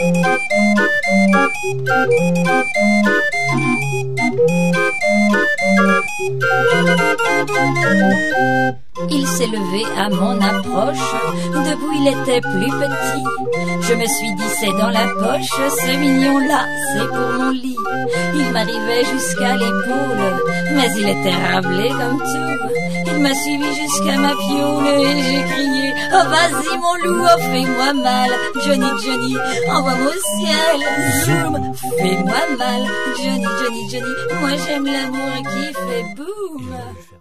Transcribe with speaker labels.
Speaker 1: Il s'est levé à mon approche, debout il était plus petit. Je me suis dit c'est dans la poche, ce mignon-là, c'est pour mon lit. Il m'arrivait jusqu'à l'épaule, mais il était rablé comme tout. Il m'a suivi jusqu'à ma piole et j'ai crié: oh vas-y mon loup, oh fais-moi mal. Johnny, Johnny, envoie-moi au ciel. Zoom, fais-moi mal. Johnny, Johnny, Johnny, moi j'aime l'amour qui fait boum.